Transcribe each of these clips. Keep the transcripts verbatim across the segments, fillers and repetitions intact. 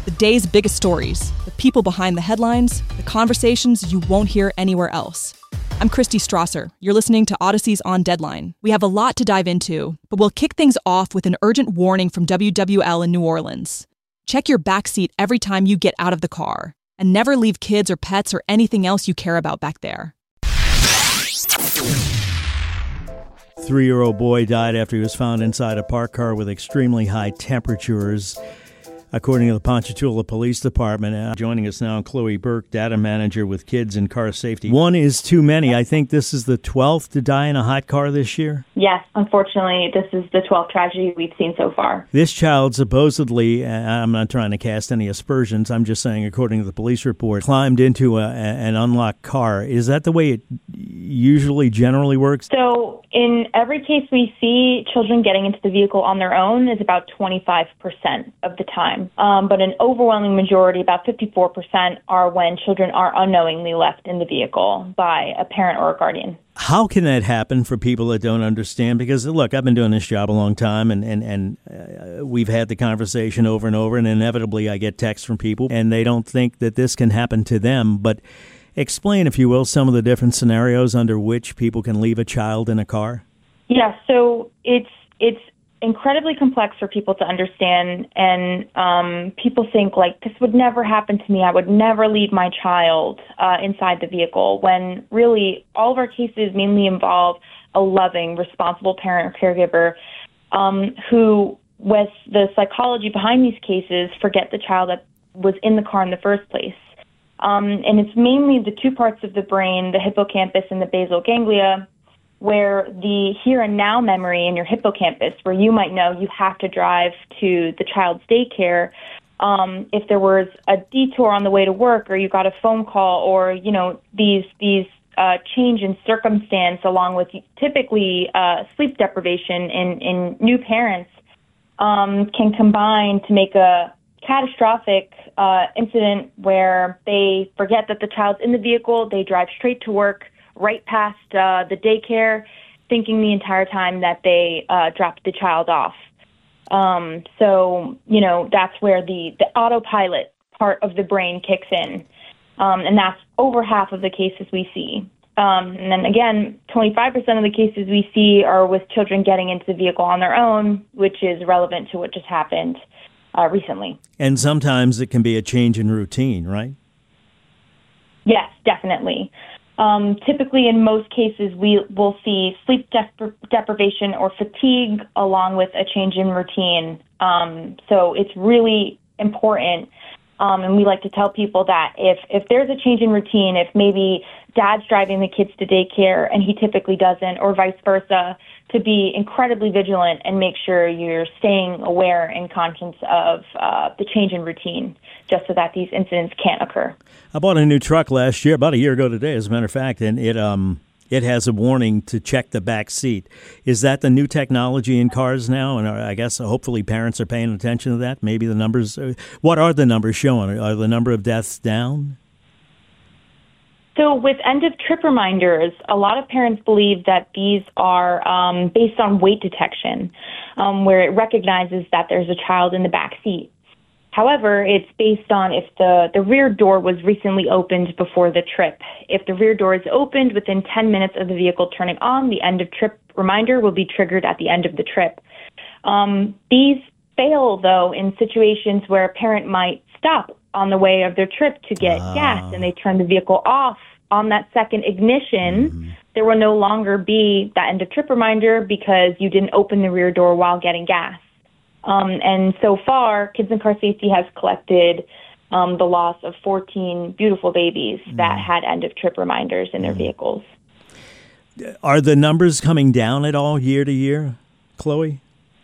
The day's biggest stories, the people behind the headlines, the conversations you won't hear anywhere else. I'm Christy Strasser. You're listening to Odyssey's On Deadline. We have a lot to dive into, but we'll kick things off with an urgent warning from W W L in New Orleans. Check your backseat every time you get out of the car, and never leave kids or pets or anything else you care about back there. Three-year-old boy died after he was found inside a parked car with extremely high temperatures, according to the Ponchatoula Police Department. Uh, joining us now, Chloe Burke, data manager with Kids and Car Safety. One is too many. I think this is the twelfth to die in a hot car this year. Yes, unfortunately, this is the twelfth tragedy we've seen so far. This child supposedly, uh, I'm not trying to cast any aspersions, I'm just saying according to the police report, climbed into a, a, an unlocked car. Is that the way it usually generally works? So in every case we see, children getting into the vehicle on their own is about twenty-five percent of the time. Um, but an overwhelming majority, about fifty-four percent, are when children are unknowingly left in the vehicle by a parent or a guardian. How can that happen for people that don't understand? Because, look, I've been doing this job a long time, and, and, and uh, we've had the conversation over and over, and inevitably I get texts from people, and they don't think that this can happen to them. But explain, if you will, some of the different scenarios under which people can leave a child in a car. Yeah, so it's it's incredibly complex for people to understand, and um, people think, like, this would never happen to me. I would never leave my child uh, inside the vehicle, when really all of our cases mainly involve a loving, responsible parent or caregiver um, who, with the psychology behind these cases, forget the child that was in the car in the first place. Um, and it's mainly the two parts of the brain, the hippocampus and the basal ganglia, where the here and now memory in your hippocampus, where you might know you have to drive to the child's daycare, um, if there was a detour on the way to work, or you got a phone call, or, you know, these these uh, change in circumstance, along with typically uh, sleep deprivation in, in new parents, um, can combine to make a catastrophic uh, incident where they forget that the child's in the vehicle, they drive straight to work, right past uh, the daycare, thinking the entire time that they uh, dropped the child off. Um, so, you know, that's where the, the autopilot part of the brain kicks in. Um, and that's over half of the cases we see. Um, and then again, twenty-five percent of the cases we see are with children getting into the vehicle on their own, which is relevant to what just happened uh, recently. And sometimes it can be a change in routine, right? Yes, definitely. Um, typically, in most cases, we will see sleep depri- deprivation or fatigue along with a change in routine. Um, so it's really important, um, and we like to tell people that if, if there's a change in routine, if maybe dad's driving the kids to daycare and he typically doesn't, or vice versa, to be incredibly vigilant and make sure you're staying aware and conscious of uh, the change in routine, just so that these incidents can't occur. I bought a new truck last year, about a year ago today, as a matter of fact, and it um it has a warning to check the back seat. Is that the new technology in cars now? And I guess hopefully parents are paying attention to that. Maybe the numbers, uh, what are the numbers showing? Are the number of deaths down? So with end-of-trip reminders, a lot of parents believe that these are um, based on weight detection, um, where it recognizes that there's a child in the back seat. However, it's based on if the, the rear door was recently opened before the trip. If the rear door is opened within ten minutes of the vehicle turning on, the end-of-trip reminder will be triggered at the end of the trip. Um, these fail, though, in situations where a parent might stop on the way of their trip to get uh. gas, and they turn the vehicle off. On that second ignition, mm-hmm. there will no longer be that end-of-trip reminder because you didn't open the rear door while getting gas. Um, and so far, Kids and Car Safety has collected um, the loss of fourteen beautiful babies mm. that had end-of-trip reminders in their mm. vehicles. Are the numbers coming down at all year to year, Chloe?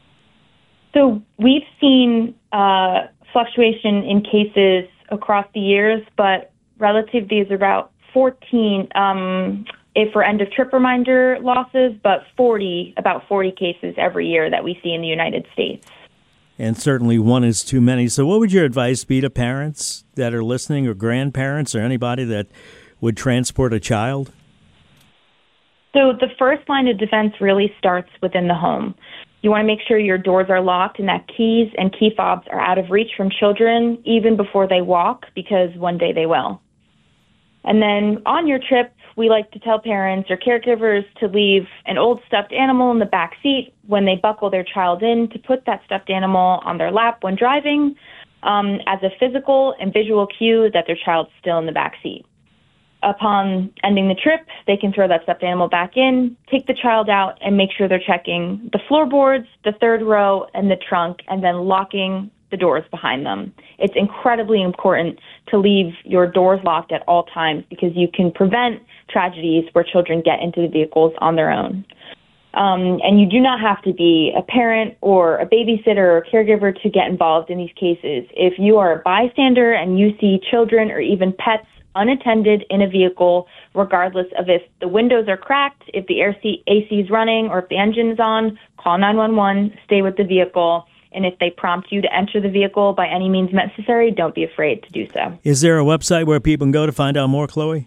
So we've seen uh, fluctuation in cases across the years, but relative these are about fourteen um, if for end-of-trip reminder losses, but forty, about forty cases every year that we see in the United States. And certainly one is too many. So what would your advice be to parents that are listening, or grandparents, or anybody that would transport a child? So the first line of defense really starts within the home. You want to make sure your doors are locked and that keys and key fobs are out of reach from children even before they walk, because one day they will. And then on your trip, we like to tell parents or caregivers to leave an old stuffed animal in the back seat when they buckle their child in, to put that stuffed animal on their lap when driving, um, as a physical and visual cue that their child's still in the back seat. Upon ending the trip, they can throw that stuffed animal back in, take the child out, and make sure they're checking the floorboards, the third row, and the trunk, and then locking the doors behind them. It's incredibly important to leave your doors locked at all times, because you can prevent tragedies where children get into the vehicles on their own. Um, and you do not have to be a parent or a babysitter or a caregiver to get involved in these cases. If you are a bystander and you see children or even pets unattended in a vehicle, regardless of if the windows are cracked, if the A C is running, or if the engine is on, call nine one one, stay with the vehicle. And if they prompt you to enter the vehicle by any means necessary, don't be afraid to do so. Is there a website where people can go to find out more, Chloe?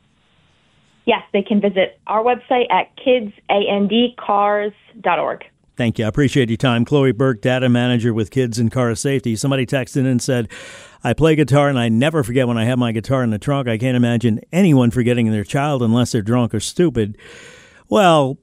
Yes, they can visit our website at kids and cars dot org. Thank you. I appreciate your time. Chloe Burke, data manager with Kids and Car Safety. Somebody texted in and said, I play guitar and I never forget when I have my guitar in the trunk. I can't imagine anyone forgetting their child unless they're drunk or stupid. Well,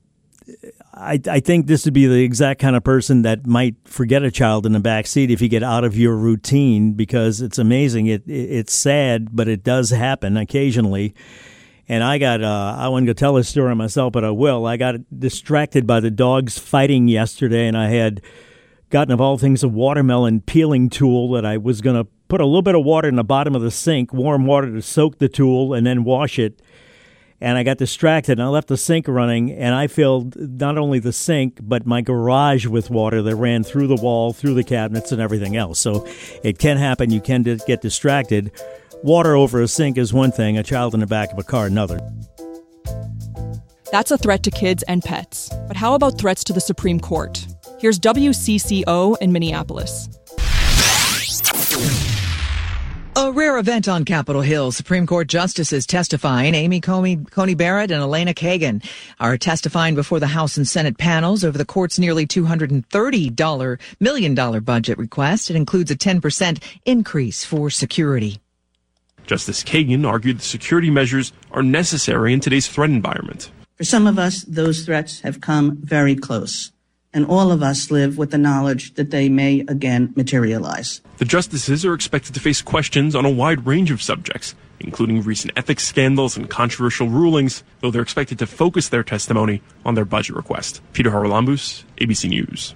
I, I think this would be the exact kind of person that might forget a child in the back seat if you get out of your routine, because it's amazing. It, it It's sad, but it does happen occasionally. And I got, uh, I wasn't going to tell this story myself, but I will. I got distracted by the dogs fighting yesterday, and I had gotten, of all things, a watermelon peeling tool that I was going to put a little bit of water in the bottom of the sink, warm water to soak the tool, and then wash it. And I got distracted, and I left the sink running, and I filled not only the sink, but my garage with water that ran through the wall, through the cabinets, and everything else. So it can happen. You can get distracted. Water over a sink is one thing, a child in the back of a car another. That's a threat to kids and pets. But how about threats to the Supreme Court? Here's W C C O in Minneapolis. A rare event on Capitol Hill. Supreme Court justices testifying. Amy Coney, Coney Barrett and Elena Kagan are testifying before the House and Senate panels over the court's nearly two hundred thirty million dollars budget request. It includes a ten percent increase for security. Justice Kagan argued the security measures are necessary in today's threat environment. For some of us, those threats have come very close, and all of us live with the knowledge that they may again materialize. The justices are expected to face questions on a wide range of subjects, including recent ethics scandals and controversial rulings, though they're expected to focus their testimony on their budget request. Peter Haralambous, A B C News.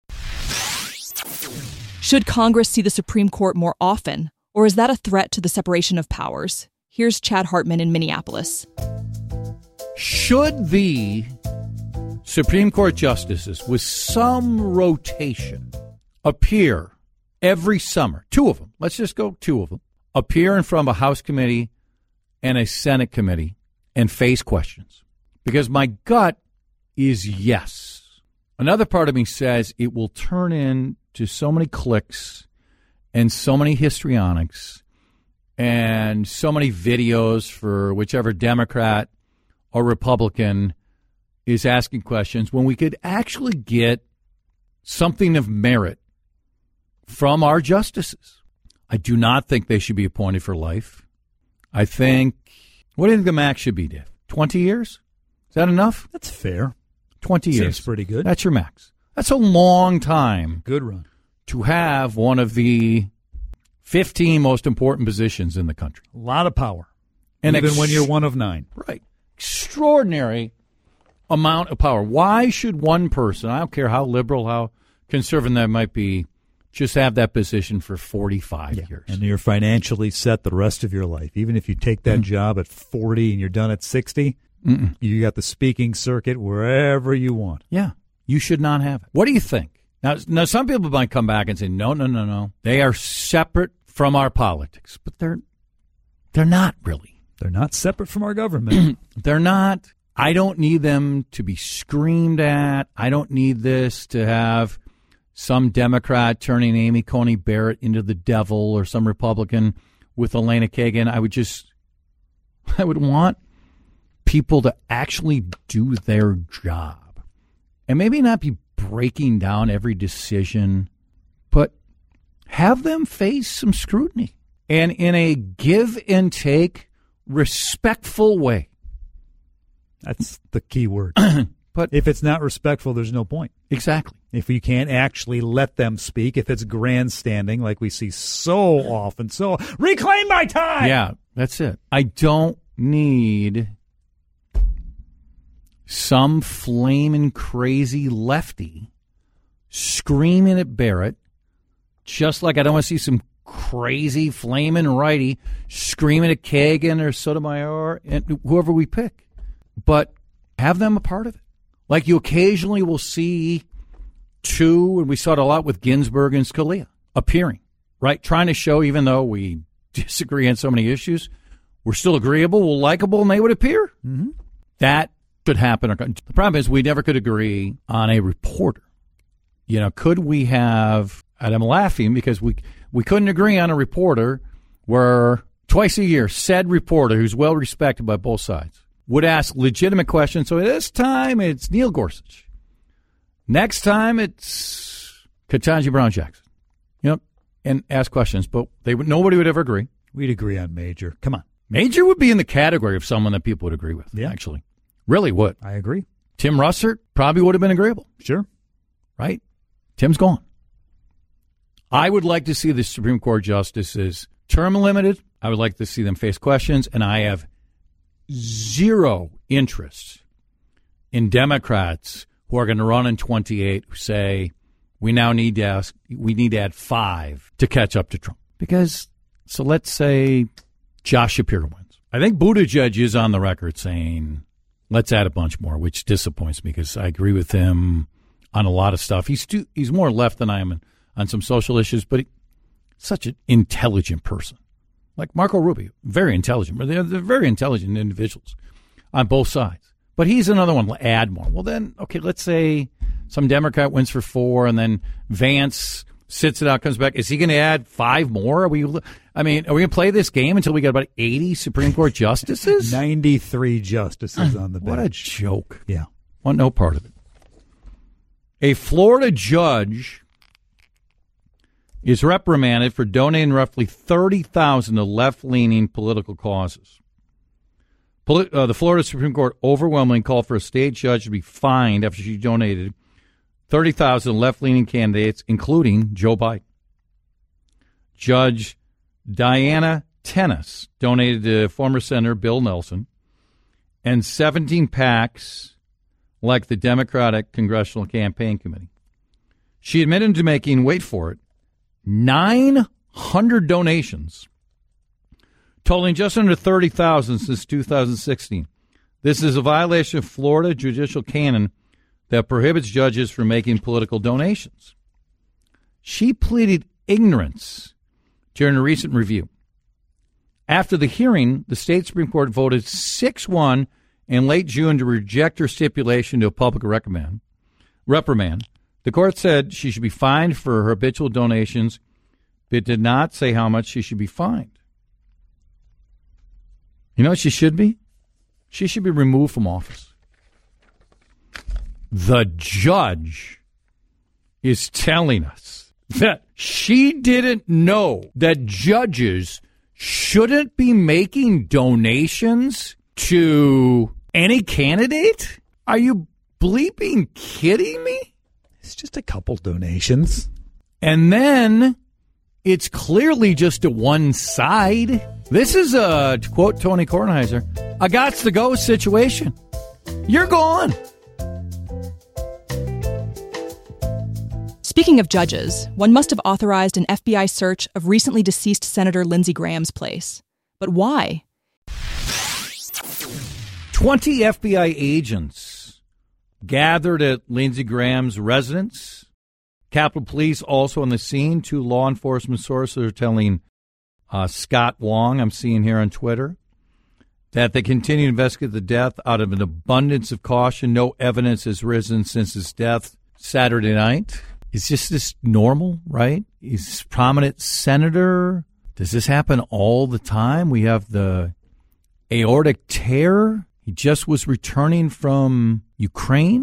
Should Congress see the Supreme Court more often? Or is that a threat to the separation of powers? Here's Chad Hartman in Minneapolis. Should the Supreme Court justices, with some rotation, appear every summer, two of them, let's just go two of them, appear in front of a House committee and a Senate committee and face questions? Because my gut is yes. Another part of me says it will turn into so many clicks and so many histrionics and so many videos for whichever Democrat or Republican is asking questions, when we could actually get something of merit from our justices. I do not think they should be appointed for life. I think, what do you think the max should be, Dave? twenty years? Is that enough? That's fair. twenty years. Seems pretty good. That's your max. That's a long time. Good run. To have one of the fifteen most important positions in the country. A lot of power. And even ex- when you're one of nine. Right. Extraordinary amount of power. Why should one person, I don't care how liberal, how conservative that might be, just have that position for forty-five yeah. years? And you're financially set the rest of your life. Even if you take that mm. job at forty and you're done at sixty, Mm-mm. you got the speaking circuit wherever you want. Yeah. You should not have it. What do you think? Now, now, some people might come back and say, no, no, no, no. They are separate from our politics. But they're they're not really. They're not separate from our government. They're not. I don't need them to be screamed at. I don't need this to have some Democrat turning Amy Coney Barrett into the devil or some Republican with Elena Kagan. I would just, I would want people to actually do their job. And maybe not be breaking down every decision, but have them face some scrutiny and in a give and take, respectful way. That's the key word. But if it's not respectful, there's no point. Exactly. If you can't actually let them speak, if it's grandstanding like we see so often, so reclaim my time. Yeah, that's it. I don't need some flaming crazy lefty screaming at Barrett, just like I don't want to see some crazy flaming righty screaming at Kagan or Sotomayor and whoever we pick. But have them a part of it. Like you occasionally will see two, and we saw it a lot with Ginsburg and Scalia, appearing, right? Trying to show, even though we disagree on so many issues, we're still agreeable, we're likable, and they would appear. Mm-hmm. That should happen. The problem is we never could agree on a reporter. You know, could we have, and I'm laughing because we we couldn't agree on a reporter where twice a year said reporter who's well respected by both sides would ask legitimate questions. So this time it's Neil Gorsuch. Next time it's Ketanji Brown Jackson. You know, and ask questions, but they would nobody would ever agree. We'd agree on Major. Come on. Major would be in the category of someone that people would agree with, yeah. actually. Really would. I agree. Tim Russert probably would have been agreeable. Sure. Right? Tim's gone. I would like to see the Supreme Court justices term limited. I would like to see them face questions, and I have zero interest in Democrats who are going to run in twenty-eight who say we now need to ask, we need to add five to catch up to Trump. Because, so let's say Josh Shapiro wins. I think Buttigieg is on the record saying, let's add a bunch more, which disappoints me because I agree with him on a lot of stuff. He's too, he's more left than I am on, on some social issues, but he's such an intelligent person. Like Marco Rubio, very intelligent. They're, they're very intelligent individuals on both sides. But he's another one, add more. Well, then, okay, let's say some Democrat wins for four, and then Vance sits it out, comes back. Is he going to add five more? Are we? I mean, are we going to play this game until we get about eighty Supreme Court justices? ninety-three justices on the bench. What a joke. Yeah. Want no part of it. A Florida judge is reprimanded for donating roughly thirty thousand dollars to left-leaning political causes. Poli- uh, the Florida Supreme Court overwhelmingly called for a state judge to be fined after she donated thirty thousand dollars to left-leaning candidates, including Joe Biden. Judge Diana Tennis donated to former Senator Bill Nelson and seventeen PACs like the Democratic Congressional Campaign Committee. She admitted to making, wait for it, nine hundred donations, totaling just under thirty thousand since two thousand sixteen. This is a violation of Florida judicial canon that prohibits judges from making political donations. She pleaded ignorance during a recent review. After the hearing, the state Supreme Court voted six one in late June to reject her stipulation to a public recommend, reprimand. The court said she should be fined for her habitual donations, but did not say how much she should be fined. You know what she should be? She should be removed from office. The judge is telling us that she didn't know that judges shouldn't be making donations to any candidate? Are you bleeping kidding me? It's just a couple donations. And then it's clearly just to one side. This is a, to quote Tony Kornheiser, a gots to go situation. You're gone. Speaking of judges, one must have authorized an F B I search of recently deceased Senator Lindsey Graham's place. But why? twenty F B I agents gathered at Lindsey Graham's residence. Capitol Police also on the scene. Two law enforcement sources are telling uh, Scott Wong, I'm seeing here on Twitter, that they continue to investigate the death out of an abundance of caution. No evidence has risen since his death Saturday night. Is just this normal, right? He's a prominent senator. Does this happen all the time? We have the aortic tear. He just was returning from Ukraine.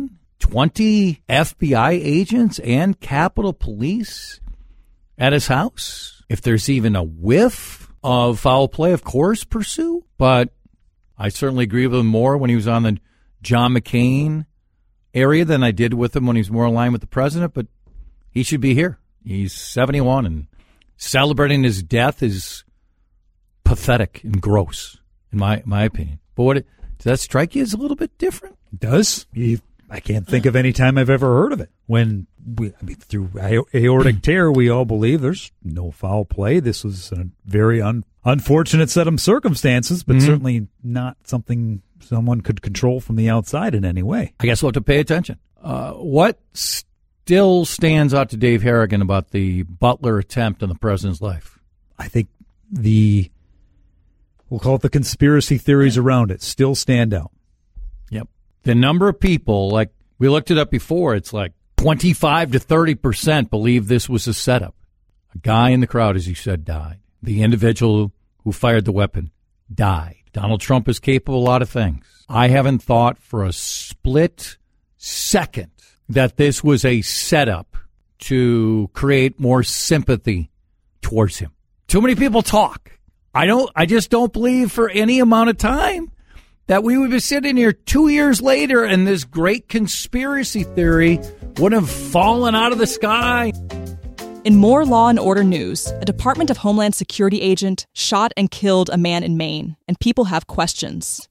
twenty F B I agents and Capitol Police at his house. If there's even a whiff of foul play, of course, pursue. But I certainly agree with him more when he was on the John McCain area than I did with him when he's more aligned with the president. But he should be here. He's seventy-one, and celebrating his death is pathetic and gross, in my my opinion. But what it, does that strike you as a little bit different? It does. You, I can't think of any time I've ever heard of it. When we, I mean, through aortic tear, we all believe there's no foul play. This was a very un, unfortunate set of circumstances, but mm-hmm. certainly not something someone could control from the outside in any way. I guess we'll have to pay attention. Uh, what still stands out to Dave Harrigan about the Butler attempt on the president's life? I think the, we'll call it the conspiracy theories around it, still stand out. Yep. The number of people, like we looked it up before, it's like twenty-five to thirty percent believe this was a setup. A guy in the crowd, as you said, died. The individual who fired the weapon died. Donald Trump is capable of a lot of things. I haven't thought for a split second that this was a setup to create more sympathy towards him. Too many people talk. I don't, I just don't believe for any amount of time that we would be sitting here two years later and this great conspiracy theory would have fallen out of the sky. In more Law and Order news, a Department of Homeland Security agent shot and killed a man in Maine, and people have questions.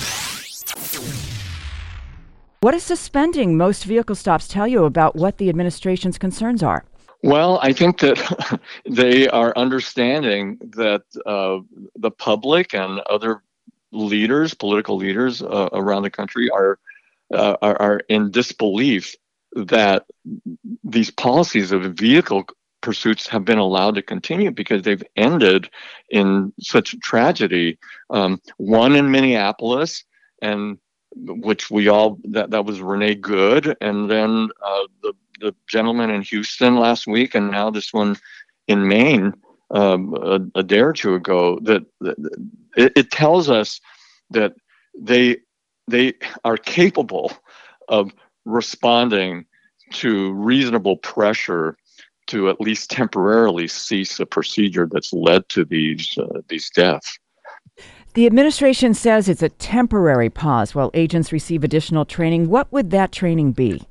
What does suspending most vehicle stops tell you about what the administration's concerns are? Well, I think that they are understanding that uh, the public and other leaders, political leaders uh, around the country are, uh, are are in disbelief that these policies of vehicle pursuits have been allowed to continue because they've ended in such tragedy. Um, one in Minneapolis, and which we all that that was Renee Good, and then uh, the the gentleman in Houston last week, and now this one in Maine um, a, a day or two ago. That, that it, it tells us that they they are capable of responding to reasonable pressure to at least temporarily cease a procedure that's led to these uh, these deaths. The administration says it's a temporary pause while agents receive additional training. What would that training be?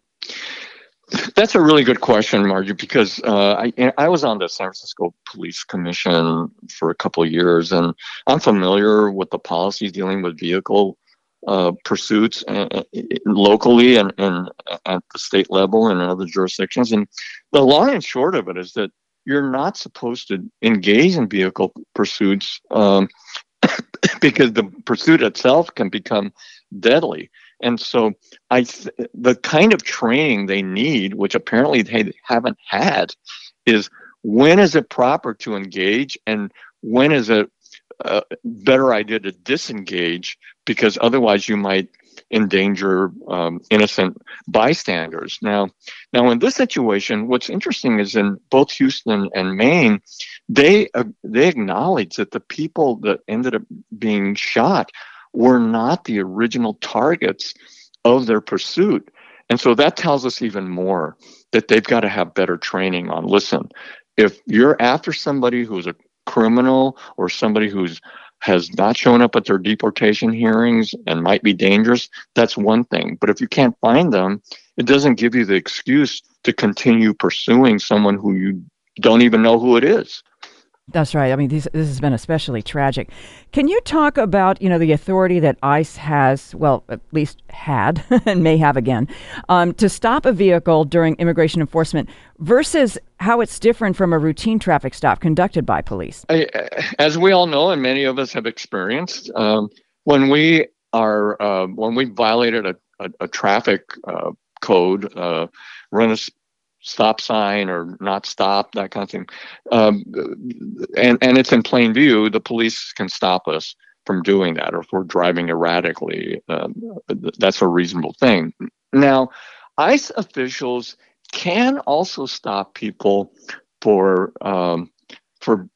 That's a really good question, Margie, because uh, I, I was on the San Francisco Police Commission for a couple of years, and I'm familiar with the policies dealing with vehicle uh, pursuits uh, locally and, and at the state level and in other jurisdictions. And the long and short of it is that you're not supposed to engage in vehicle pursuits um, because the pursuit itself can become deadly. And so I, th- the kind of training they need, which apparently they haven't had, is when is it proper to engage and when is it a better idea to disengage, because otherwise you might endanger um, innocent bystanders. Now, now in this situation, what's interesting is in both Houston and Maine, they uh, they acknowledge that the people that ended up being shot were not the original targets of their pursuit. And so that tells us even more that they've got to have better training on, listen, if you're after somebody who's a criminal or somebody who's has not shown up at their deportation hearings and might be dangerous, that's one thing. But if you can't find them, it doesn't give you the excuse to continue pursuing someone who you don't even know who it is. That's right. I mean, this, this has been especially tragic. Can you talk about, you know, the authority that ICE has, well, at least had and may have again, um, to stop a vehicle during immigration enforcement versus how it's different from a routine traffic stop conducted by police? I, as we all know, and many of us have experienced, um, when we are uh, when we violated a, a, a traffic uh, code, uh, run a stop sign or not stop, that kind of thing. Um, and, and it's in plain view, the police can stop us from doing that. Or if we're driving erratically, um, that's a reasonable thing. Now, ICE officials can also stop people for um, for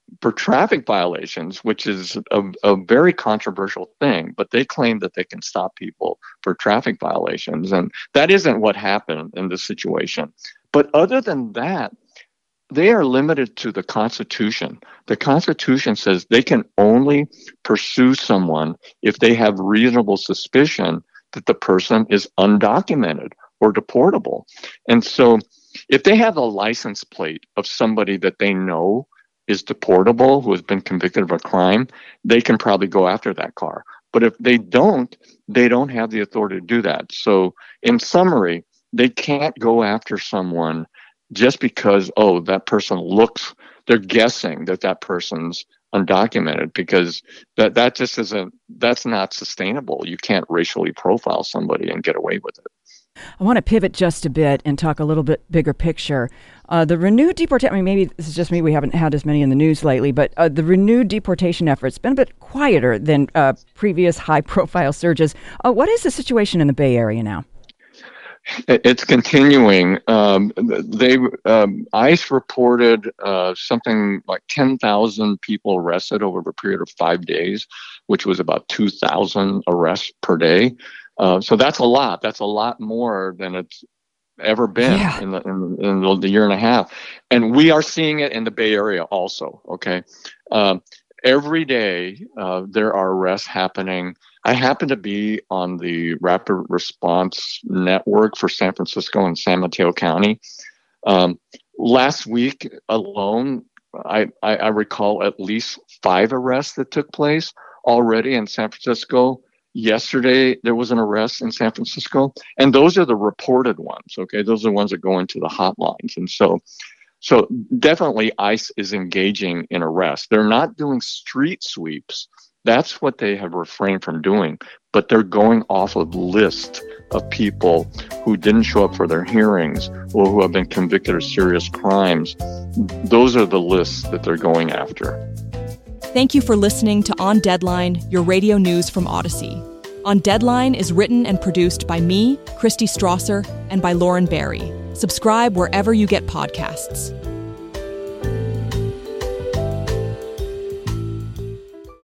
for traffic violations, which is a, a very controversial thing, but they claim that they can stop people for traffic violations. And that isn't what happened in this situation. But other than that, they are limited to the Constitution. The Constitution says they can only pursue someone if they have reasonable suspicion that the person is undocumented or deportable. And so if they have a license plate of somebody that they know is deportable, who has been convicted of a crime, they can probably go after that car. But if they don't, they don't have the authority to do that. So in summary, they can't go after someone just because, oh, that person looks, they're guessing that that person's undocumented, because that, that just isn't, that's not sustainable. You can't racially profile somebody and get away with it. I want to pivot just a bit and talk a little bit bigger picture. Uh, the renewed deportation, I mean, maybe this is just me, we haven't had as many in the news lately, but uh, the renewed deportation effort's been a bit quieter than uh, previous high-profile surges. Uh, what is the situation in the Bay Area now? It's continuing. Um, they um, ICE reported uh, something like ten thousand people arrested over a period of five days, which was about two thousand arrests per day. Uh, so that's a lot. That's a lot more than it's ever been yeah. in, the, in, in the year and a half. And we are seeing it in the Bay Area also, okay? Um, every day uh, there are arrests happening. I happen to be on the Rapid Response Network for San Francisco and San Mateo County. Um, last week alone, I, I, I recall at least five arrests that took place already in San Francisco. Yesterday, there was an arrest in San Francisco, and those are the reported ones, okay? Those are the ones that go into the hotlines. And so, so definitely ICE is engaging in arrests. They're not doing street sweeps. That's what they have refrained from doing, but they're going off of lists of people who didn't show up for their hearings or who have been convicted of serious crimes. Those are the lists that they're going after. Thank you for listening to On Deadline, your radio news from Odyssey. On Deadline is written and produced by me, Christy Strasser, and by Lauren Barry. Subscribe wherever you get podcasts.